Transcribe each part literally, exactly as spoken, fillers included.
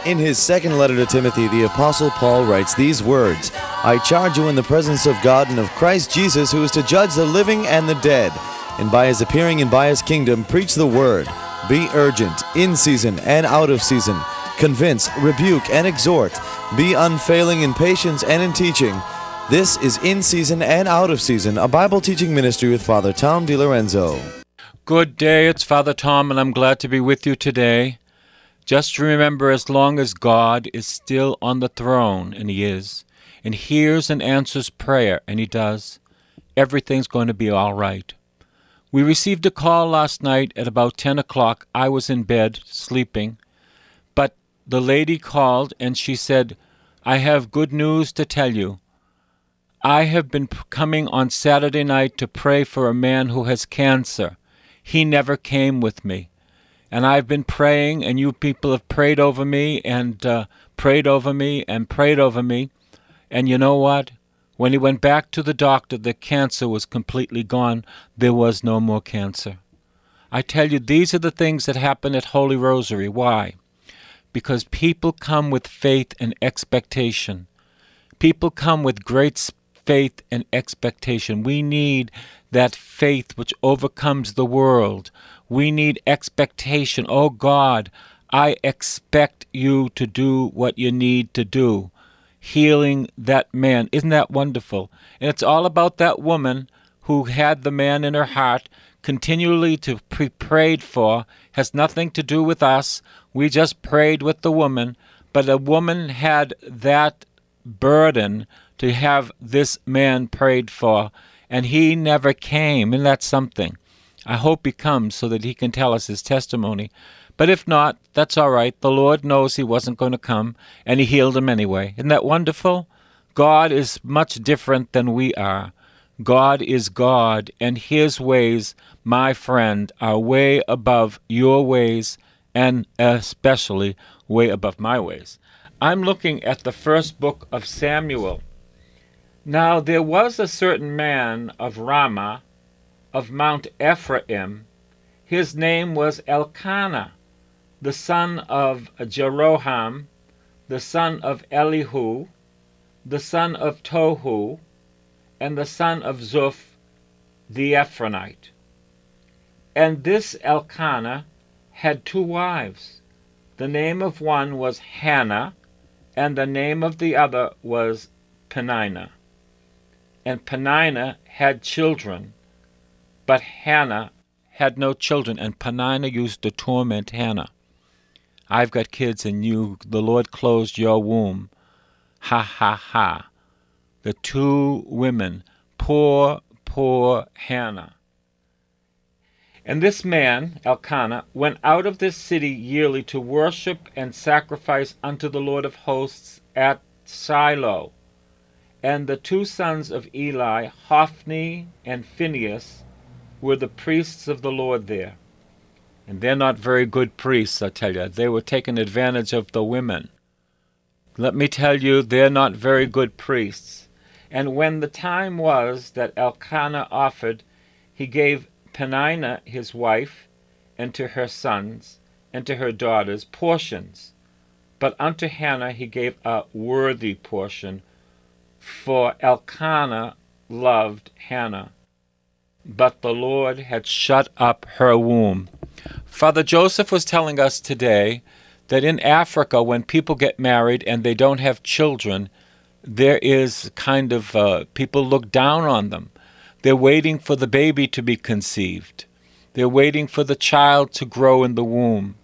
In his second letter to Timothy, the Apostle Paul writes these words, I charge you in the presence of God and of Christ Jesus, who is to judge the living and the dead, and by his appearing and by his kingdom, preach the word. Be urgent, in season and out of season. Convince, rebuke, and exhort. Be unfailing in patience and in teaching. This is In Season and Out of Season, a Bible teaching ministry with Father Tom DiLorenzo. Good day, it's Father Tom, and I'm glad to be with you today. Just remember, as long as God is still on the throne, and he is, and hears and answers prayer, and he does, everything's going to be all right. We received a call last night at about ten o'clock. I was in bed, sleeping, but the lady called, and she said, I have good news to tell you. I have been coming on Saturday night to pray for a man who has cancer. He never came with me. And I've been praying, and you people have prayed over me, and uh, prayed over me, and prayed over me. And you know what? When he went back to the doctor, the cancer was completely gone. There was no more cancer. I tell you, these are the things that happen at Holy Rosary. Why? Because people come with faith and expectation. People come with great faith and expectation. We need that faith which overcomes the world. We need expectation. Oh God, I expect you to do what you need to do. Healing that man. Isn't that wonderful? And it's all about that woman who had the man in her heart, continually to be prayed for. Has nothing to do with us. We just prayed with the woman. But a woman had that burden to have this man prayed for, and he never came. And that's something. I hope he comes so that he can tell us his testimony. But if not, that's all right. The Lord knows he wasn't going to come, and he healed him anyway. Isn't that wonderful? God is much different than we are. God is God, and his ways, my friend, are way above your ways, and especially way above my ways. I'm looking at the first book of Samuel. Now there was a certain man of Ramah, of Mount Ephraim. His name was Elkanah, the son of Jeroham, the son of Elihu, the son of Tohu, and the son of Zuph, the Ephronite. And this Elkanah had two wives. The name of one was Hannah, and the name of the other was Peninnah. And Peninnah had children, but Hannah had no children, and Peninnah used to torment Hannah. I've got kids, and you, the Lord closed your womb. Ha, ha, ha. The two women, poor, poor Hannah. And this man, Elkanah, went out of this city yearly to worship and sacrifice unto the Lord of hosts at Shiloh. And the two sons of Eli, Hophni and Phinehas, were the priests of the Lord there. And they're not very good priests, I tell you. They were taking advantage of the women. Let me tell you, they're not very good priests. And when the time was that Elkanah offered, he gave Peninnah his wife, and to her sons, and to her daughters, portions. But unto Hannah he gave a worthy portion, for Elkanah loved Hannah. But the Lord had shut up her womb. Father Joseph was telling us today that in Africa, when people get married and they don't have children, there is kind of, uh, people look down on them. They're waiting for the baby to be conceived. They're waiting for the child to grow in the womb.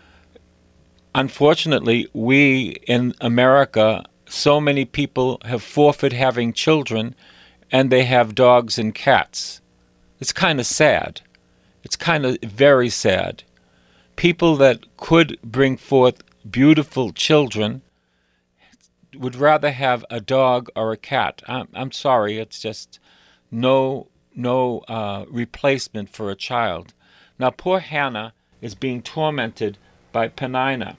Unfortunately, we in America, so many people have forfeit having children, and they have dogs and cats. It's kind of sad. It's kind of very sad. People that could bring forth beautiful children would rather have a dog or a cat. I'm, I'm sorry, it's just no no uh, replacement for a child. Now, poor Hannah is being tormented by Peninnah.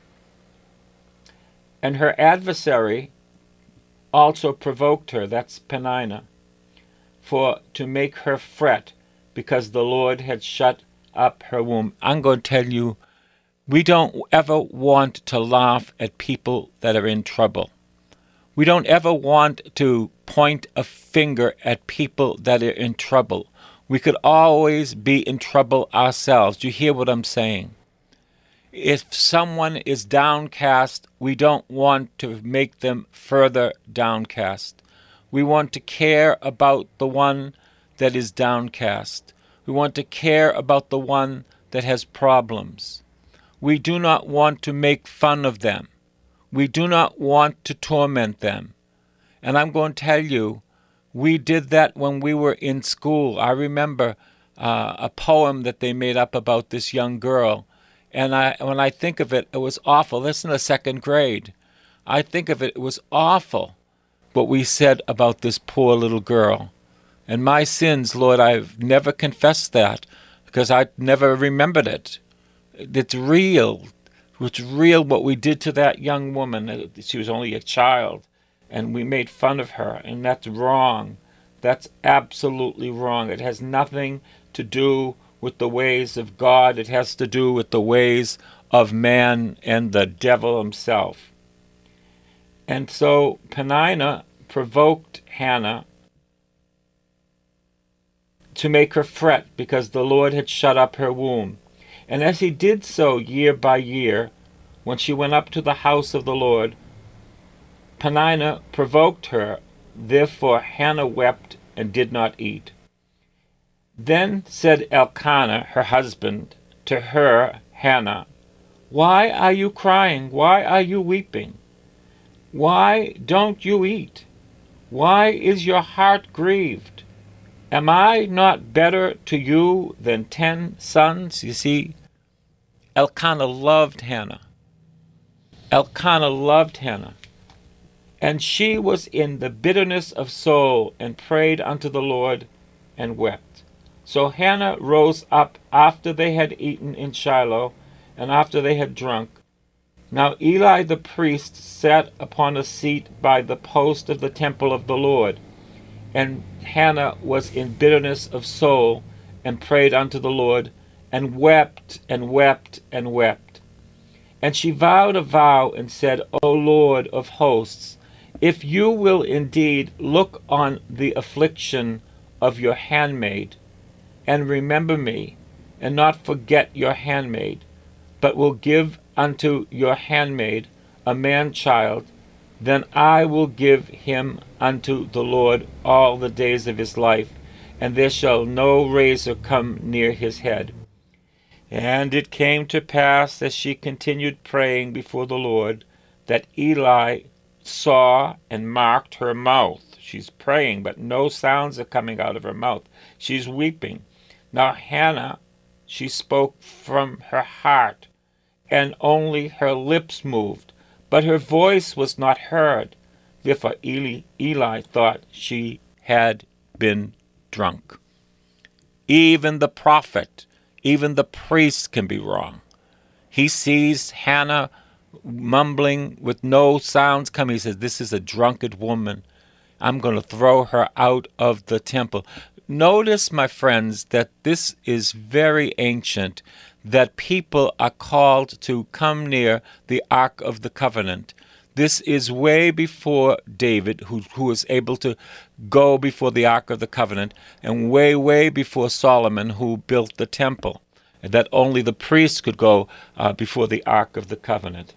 And her adversary also provoked her, that's Peninnah, for to make her fret, because the Lord had shut up her womb. I'm going to tell you, We don't ever want to laugh at people that are in trouble. We don't ever want to point a finger at people that are in trouble. We could always be in trouble ourselves. Do you hear what I'm saying? If someone is downcast, we don't want to make them further downcast. We want to care about the one that is downcast. We want to care about the one that has problems. We do not want to make fun of them. We do not want to torment them. And I'm going to tell you, we did that when we were in school. I remember uh, a poem that they made up about this young girl. And I, when I think of it, it was awful. This is in the second grade. I think of it, it was awful what we said about this poor little girl. And my sins, Lord, I've never confessed that because I never remembered it. It's real. It's real what we did to that young woman. She was only a child, and we made fun of her, and that's wrong. That's absolutely wrong. It has nothing to do with the ways of God. It has to do with the ways of man and the devil himself. And so Peninnah provoked Hannah to make her fret because the Lord had shut up her womb. And as he did so year by year, when she went up to the house of the Lord, Peninnah provoked her. Therefore Hannah wept and did not eat. Then said Elkanah, her husband, to her, Hannah, "Why are you crying? Why are you weeping? Why don't you eat? Why is your heart grieved? Am I not better to you than ten sons?" You see, Elkanah loved Hannah. Elkanah loved Hannah. And she was in the bitterness of soul and prayed unto the Lord and wept. So Hannah rose up after they had eaten in Shiloh and after they had drunk. Now Eli the priest sat upon a seat by the post of the temple of the Lord. And Hannah was in bitterness of soul and prayed unto the Lord and wept and wept and wept. And she vowed a vow and said, O Lord of hosts, if you will indeed look on the affliction of your handmaid, and remember me, and not forget your handmaid, but will give unto your handmaid a man-child, then I will give him unto the Lord all the days of his life, and there shall no razor come near his head. And it came to pass, as she continued praying before the Lord, that Eli saw and marked her mouth. She's praying, but no sounds are coming out of her mouth. She's weeping. Now Hannah, she spoke from her heart, and only her lips moved, but her voice was not heard. Therefore Eli, Eli thought she had been drunk. Even the prophet, even the priest can be wrong. He sees Hannah mumbling with no sounds coming. He says, this is a drunkard woman. I'm going to throw her out of the temple. Notice, my friends, that this is very ancient, that people are called to come near the Ark of the Covenant. This is way before David, who, who was able to go before the Ark of the Covenant, and way, way before Solomon, who built the temple, and that only the priests could go uh, before the Ark of the Covenant.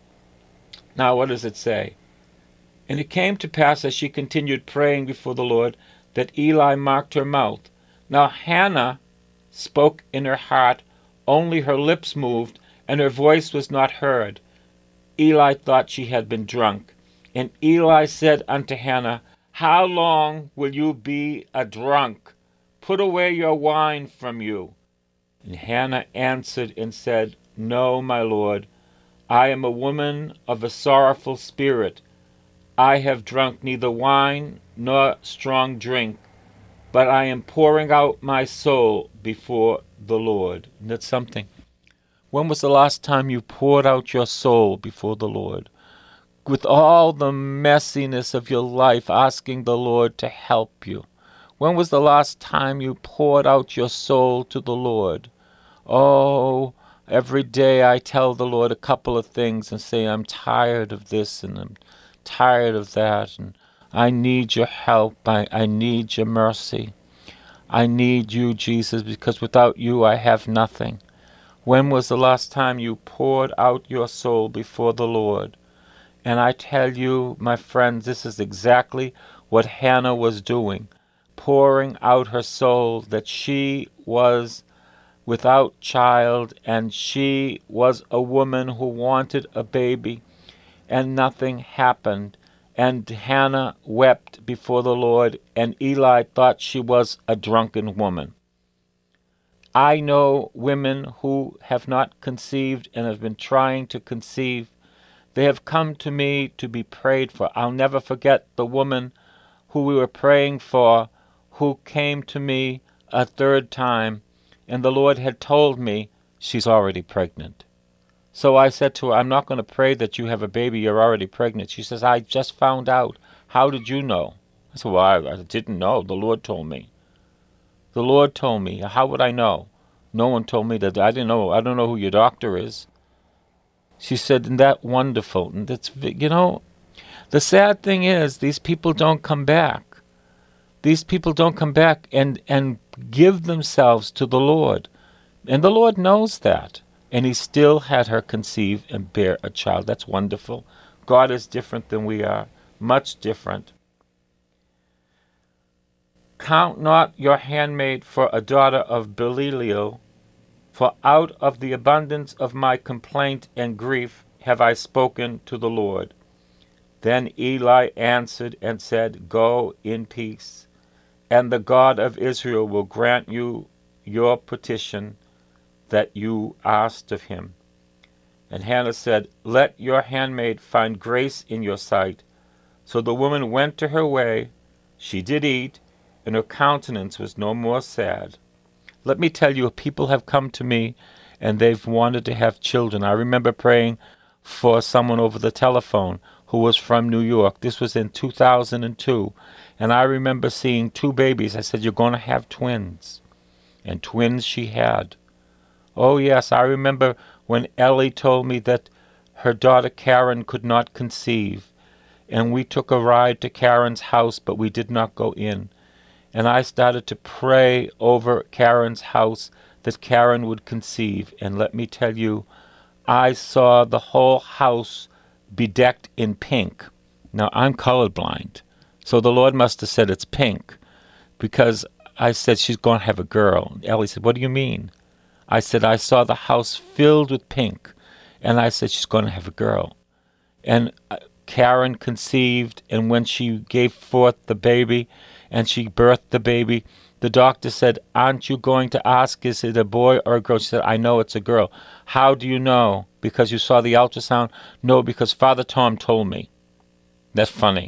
Now, what does it say? And it came to pass, as she continued praying before the Lord, that Eli marked her mouth. Now Hannah spoke in her heart, only her lips moved, and her voice was not heard. Eli thought she had been drunk. And Eli said unto Hannah, How long will you be a drunk? Put away your wine from you. And Hannah answered and said, No, my lord, I am a woman of a sorrowful spirit. I have drunk neither wine nor strong drink, but I am pouring out my soul before the Lord. And that's something. When was the last time you poured out your soul before the Lord? With all the messiness of your life, asking the Lord to help you. When was the last time you poured out your soul to the Lord? Oh, Every day I tell the Lord a couple of things and say, I'm tired of this and I'm tired of that, and I need your help. I, I need your mercy. I need you, Jesus, because without you I have nothing. When was the last time you poured out your soul before the Lord? And I tell you, my friends, this is exactly what Hannah was doing, pouring out her soul, that she was without child, and she was a woman who wanted a baby, and nothing happened. And Hannah wept before the Lord, and Eli thought she was a drunken woman. I know women who have not conceived and have been trying to conceive. They have come to me to be prayed for. I'll never forget the woman who we were praying for, who came to me a third time, and the Lord had told me she's already pregnant. So I said to her, I'm not going to pray that you have a baby, you're already pregnant. She says, I just found out. How did you know? I said, well, I, I didn't know. The Lord told me. The Lord told me. How would I know? No one told me that. I didn't know. I don't know who your doctor is. She said, isn't that wonderful? And that's, you know, the sad thing is these people don't come back. These people don't come back and, and give themselves to the Lord. And the Lord knows that. And he still had her conceive and bear a child. That's wonderful. God is different than we are. Much different. Count not your handmaid for a daughter of Belial, for out of the abundance of my complaint and grief have I spoken to the Lord. Then Eli answered and said, Go in peace, and the God of Israel will grant you your petition that you asked of him. And Hannah said, Let your handmaid find grace in your sight. So the woman went to her way. She did eat, and her countenance was no more sad. Let me tell you, people have come to me, and they've wanted to have children. I remember praying for someone over the telephone who was from New York. This was in two thousand two. And I remember seeing two babies. I said, You're going to have twins. And twins she had. Oh, yes, I remember when Ellie told me that her daughter Karen could not conceive. And we took a ride to Karen's house, but we did not go in. And I started to pray over Karen's house that Karen would conceive. And let me tell you, I saw the whole house bedecked in pink. Now, I'm colorblind, so the Lord must have said it's pink, because I said she's going to have a girl. Ellie said, What do you mean? I said, I saw the house filled with pink, and I said, she's going to have a girl. And Karen conceived, and when she gave forth the baby, and she birthed the baby, the doctor said, Aren't you going to ask, is it a boy or a girl? She said, I know it's a girl. How do you know? Because you saw the ultrasound? No, because Father Tom told me. That's funny.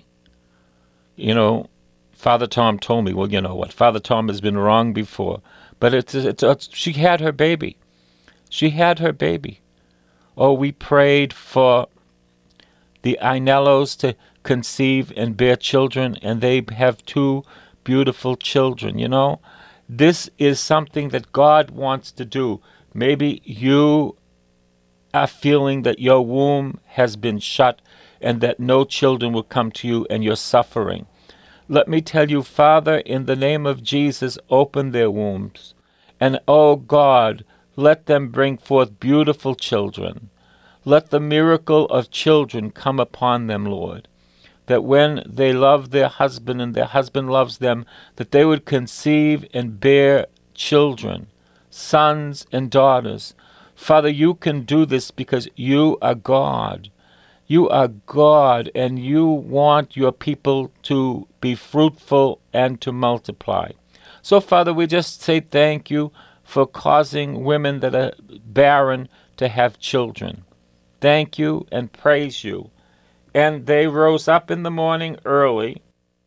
You know, Father Tom told me. Well, you know what? Father Tom has been wrong before. But it's, it's, it's she had her baby. She had her baby. Oh, we prayed for the Ainellos to conceive and bear children, and they have two beautiful children, you know. This is something that God wants to do. Maybe you are feeling that your womb has been shut and that no children will come to you, and you're suffering. Let me tell you, Father, in the name of Jesus, open their wombs. And, oh God, let them bring forth beautiful children. Let the miracle of children come upon them, Lord. That when they love their husband and their husband loves them, that they would conceive and bear children, sons and daughters. Father, you can do this because you are God. You are God, and you want your people to be fruitful and to multiply. So, Father, we just say thank you for causing women that are barren to have children. Thank you and praise you. And they rose up in the morning early,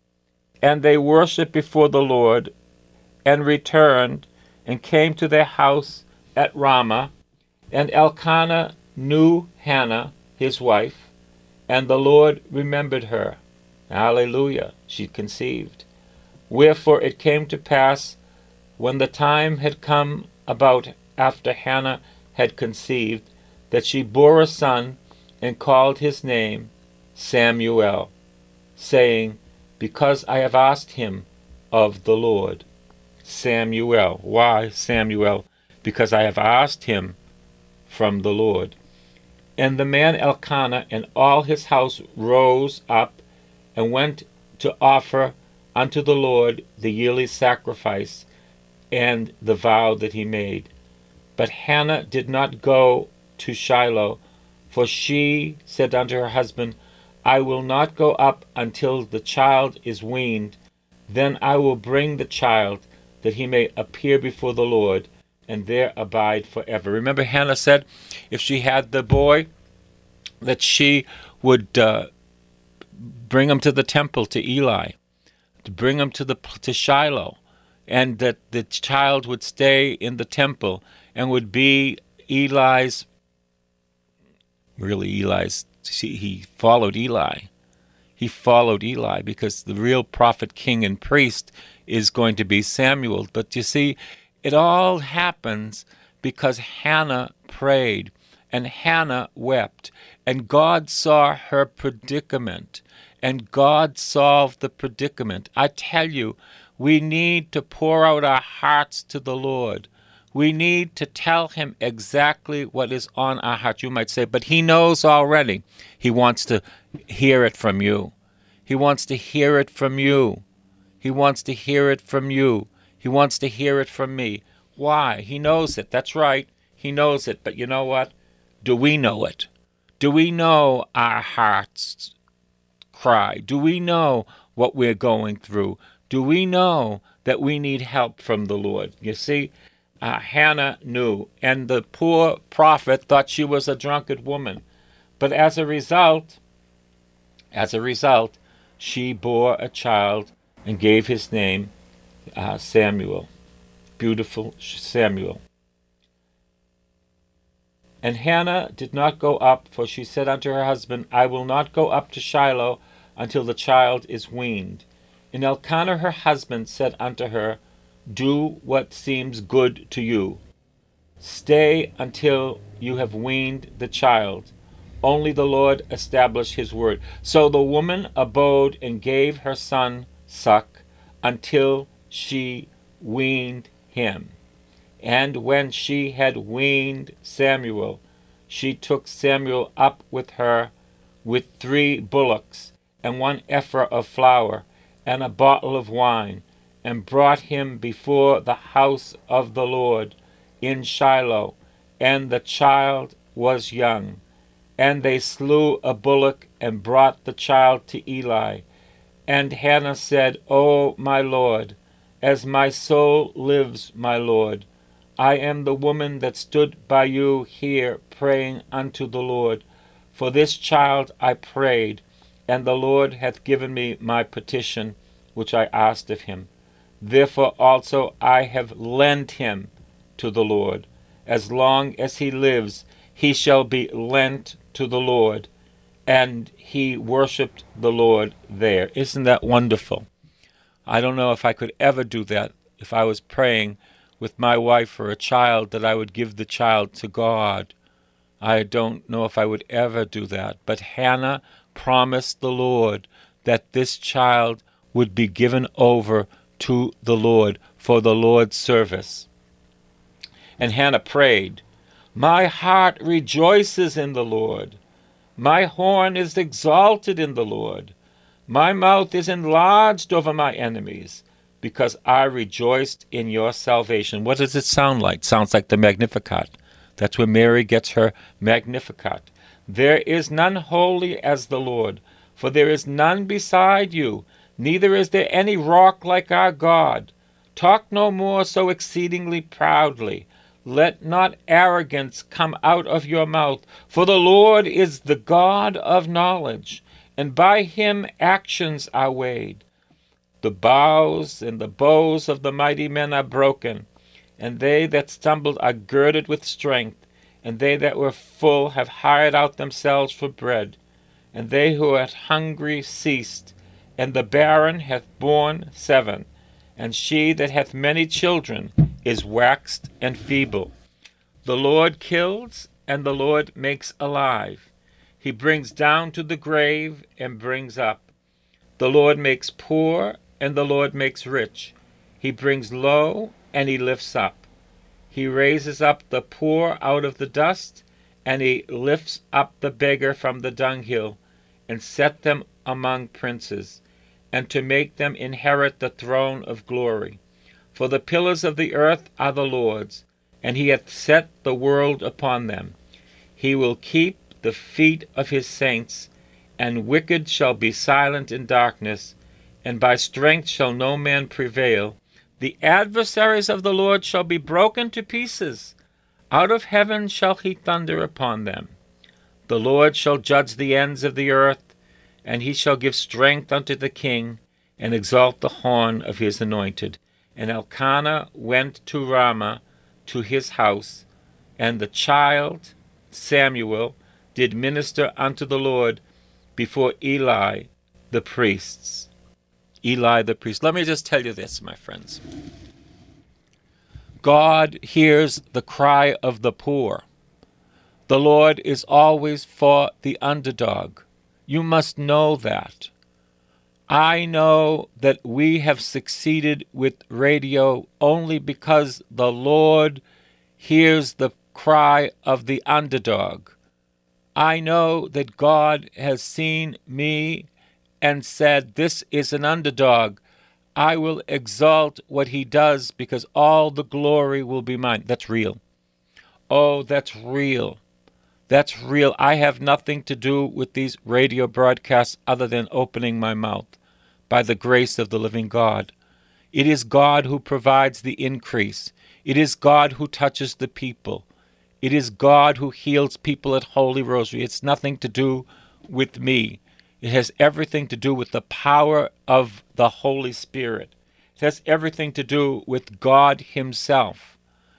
and they worshiped before the Lord, and returned, and came to their house at Ramah. And Elkanah knew Hannah, his wife, and the Lord remembered her. Hallelujah, she conceived. Wherefore it came to pass, when the time had come about after Hannah had conceived, that she bore a son, and called his name Samuel, saying, Because I have asked him of the Lord. Samuel. Why Samuel? Because I have asked him from the Lord. And the man Elkanah and all his house rose up and went to offer unto the Lord the yearly sacrifice and the vow that he made. But Hannah did not go to Shiloh, for she said unto her husband, I will not go up until the child is weaned. Then I will bring the child, that he may appear before the Lord, and there abide forever. Remember, Hannah said if she had the boy, that she would uh, bring him to the temple, to Eli, to bring him to the to Shiloh, and that the child would stay in the temple and would be Eli's, really Eli's, see, he followed Eli. He followed Eli because the real prophet, king, and priest is going to be Samuel. But you see, it all happens because Hannah prayed, and Hannah wept, and God saw her predicament, and God solved the predicament. I tell you, we need to pour out our hearts to the Lord. We need to tell him exactly what is on our heart. You might say, but he knows already. He wants to hear it from you. He wants to hear it from you. He wants to hear it from you. He wants to hear it from me. Why? He knows it. That's right. He knows it. But you know what? Do we know it? Do we know our hearts cry? Do we know what we're going through? Do we know that we need help from the Lord? You see, uh, Hannah knew, and the poor prophet thought she was a drunkard woman. But as a result, as a result, she bore a child and gave his name uh, Samuel. Beautiful Samuel. And Hannah did not go up, for she said unto her husband, I will not go up to Shiloh until the child is weaned. And Elkanah her husband said unto her, Do what seems good to you. Stay until you have weaned the child. Only the Lord establish his word. So the woman abode and gave her son suck until she weaned him. And when she had weaned Samuel, she took Samuel up with her with three bullocks and one ephah of flour and a bottle of wine, and brought him before the house of the Lord in Shiloh. And the child was young. And they slew a bullock and brought the child to Eli. And Hannah said, O my Lord, as my soul lives, my Lord, I am the woman that stood by you here praying unto the Lord. For this child I prayed, and the Lord hath given me my petition, which I asked of him. Therefore also I have lent him to the Lord. As long as he lives, he shall be lent to the Lord. And he worshipped the Lord there. Isn't that wonderful? I don't know if I could ever do that if I was praying with my wife for a child, that I would give the child to God. I don't know if I would ever do that. But Hannah promised the Lord that this child would be given over to the Lord for the Lord's service. And Hannah prayed, My heart rejoices in the Lord. My horn is exalted in the Lord. My mouth is enlarged over my enemies, because I rejoiced in your salvation. What does it sound like? Sounds like the Magnificat. That's where Mary gets her Magnificat. There is none holy as the Lord, for there is none beside you, neither is there any rock like our God. Talk no more so exceedingly proudly. Let not arrogance come out of your mouth, for the Lord is the God of knowledge, and by him actions are weighed. The bows and the bows of the mighty men are broken, and they that stumbled are girded with strength, and they that were full have hired out themselves for bread, and they who are hungry ceased, and the barren hath borne seven, and she that hath many children is waxed and feeble. The Lord kills, and the Lord makes alive. He brings down to the grave and brings up. The Lord makes poor, and the Lord makes rich. He brings low, and he lifts up. He raises up the poor out of the dust, and he lifts up the beggar from the dunghill, and set them among princes, and to make them inherit the throne of glory. For the pillars of the earth are the Lord's, and he hath set the world upon them. He will keep the feet of his saints, and wicked shall be silent in darkness, and by strength shall no man prevail. The adversaries of the Lord shall be broken to pieces. Out of heaven shall he thunder upon them. The Lord shall judge the ends of the earth, and he shall give strength unto the king, and exalt the horn of his anointed. And Elkanah went to Ramah, to his house, and the child Samuel did minister unto the Lord before Eli the priests. Eli the priest. Let me just tell you this, my friends. God hears the cry of the poor. The Lord is always for the underdog. You must know that. I know that we have succeeded with radio only because the Lord hears the cry of the underdog. I know that God has seen me and said, this is an underdog. I will exalt what he does because all the glory will be mine. That's real. Oh, that's real. That's real. I have nothing to do with these radio broadcasts other than opening my mouth by the grace of the living God. It is God who provides the increase. It is God who touches the people. It is God who heals people at Holy Rosary. It's nothing to do with me. It has everything to do with the power of the Holy Spirit. It has everything to do with God himself.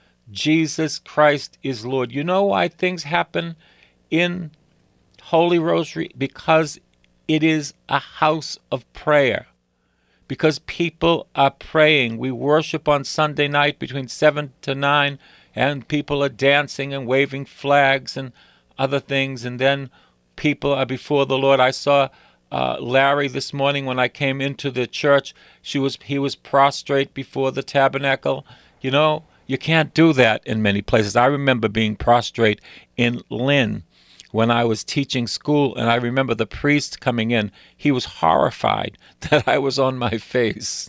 Jesus Christ is Lord. You know why things happen in Holy Rosary? Because it is a house of prayer. Because people are praying. We worship on Sunday night between seven to nine, and people are dancing and waving flags and other things, and then people are before the Lord. I saw uh, Larry this morning when I came into the church. She was he was prostrate before the tabernacle. You know, you can't do that in many places. I remember being prostrate in Lynn when I was teaching school, and I remember the priest coming in. He was horrified that I was on my face.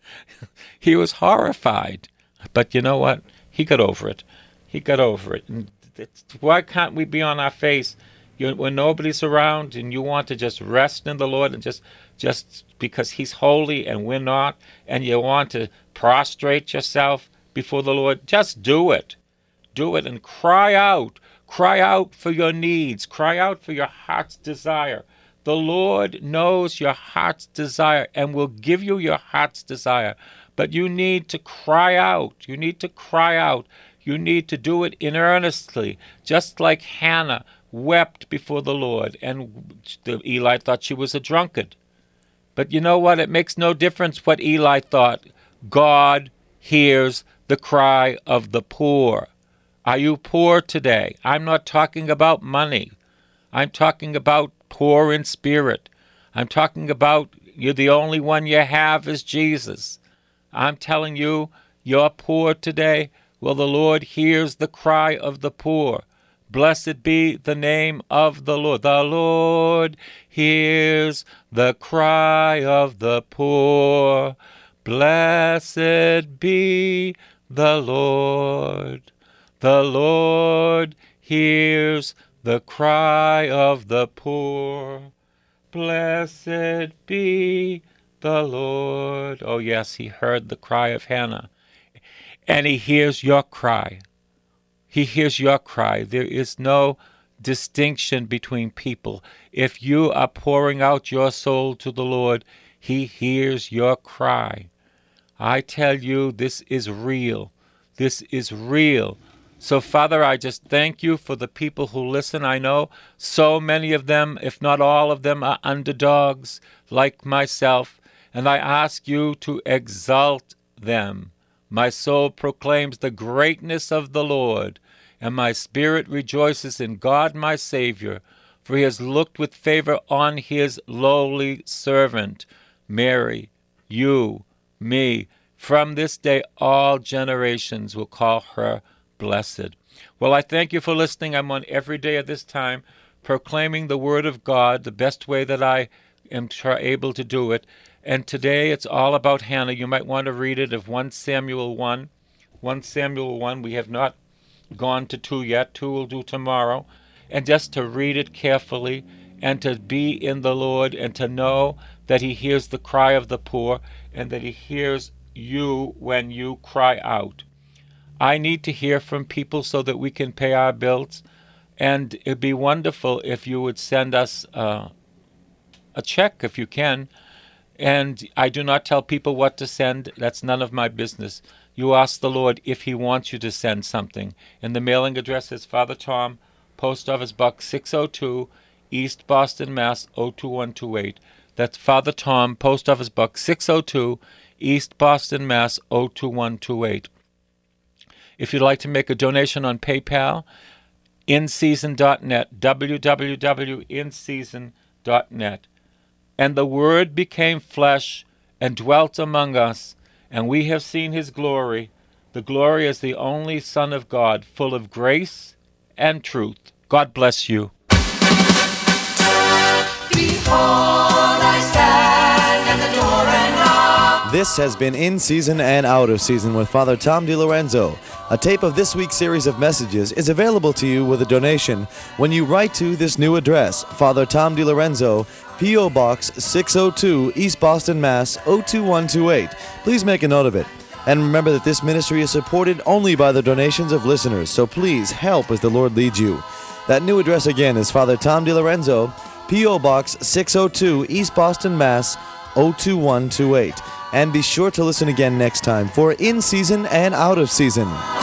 He was horrified. But you know what? He got over it. He got over it. And it's, why can't we be on our face you, when nobody's around and you want to just rest in the Lord and just, just because he's holy and we're not, and you want to prostrate yourself before the Lord? Just do it. Do it and cry out. Cry out for your needs. Cry out for your heart's desire. The Lord knows your heart's desire and will give you your heart's desire. But you need to cry out. You need to cry out. You need to do it in earnestly, just like Hannah wept before the Lord, and Eli thought she was a drunkard. But you know what? It makes no difference what Eli thought. God hears the cry of the poor. Are you poor today? I'm not talking about money. I'm talking about poor in spirit. I'm talking about you're the only one you have is Jesus. I'm telling you, you're poor today. Well, the Lord hears the cry of the poor. Blessed be the name of the Lord. The Lord hears the cry of the poor. Blessed be the Lord. The Lord hears the cry of the poor. Blessed be the Lord. Oh, yes, he heard the cry of Hannah. And he hears your cry. He hears your cry. There is no distinction between people. If you are pouring out your soul to the Lord, he hears your cry. I tell you, this is real. This is real. So, Father, I just thank you for the people who listen. I know so many of them, if not all of them, are underdogs like myself, and I ask you to exalt them. My soul proclaims the greatness of the Lord, and my spirit rejoices in God my Savior, for he has looked with favor on his lowly servant, Mary, you, me. From this day all generations will call her blessed. Well, I thank you for listening. I'm on every day at this time, proclaiming the Word of God the best way that I am able to do it. And today it's all about Hannah. You might want to read it of First Samuel one. First Samuel one, we have not gone to two yet. two will do tomorrow. And just to read it carefully and to be in the Lord and to know that he hears the cry of the poor and that he hears you when you cry out. I need to hear from people so that we can pay our bills. And it'd be wonderful if you would send us uh, a check if you can. And I do not tell people what to send. That's none of my business. You ask the Lord if he wants you to send something. And the mailing address is Father Tom, Post Office Box six oh two, East Boston, Mass. oh two one two eight. That's Father Tom, Post Office Box six oh two, East Boston, Mass. oh two one two eight. If you'd like to make a donation on PayPal, in season dot net, w w w dot in season dot net. And the Word became flesh and dwelt among us, and we have seen his glory. The glory is the only Son of God, full of grace and truth. God bless you. Behold, I stand at the door and knock. This has been In Season and Out of Season with Father Tom DiLorenzo. A tape of this week's series of messages is available to you with a donation when you write to this new address, Father Tom DiLorenzo, P O. Box six oh two, East Boston, Mass. oh two one two eight. Please make a note of it. And remember that this ministry is supported only by the donations of listeners, so please help as the Lord leads you. That new address again is Father Tom DiLorenzo, P O. Box six oh two, East Boston, Mass. oh two one two eight. And be sure to listen again next time for In Season and Out of Season.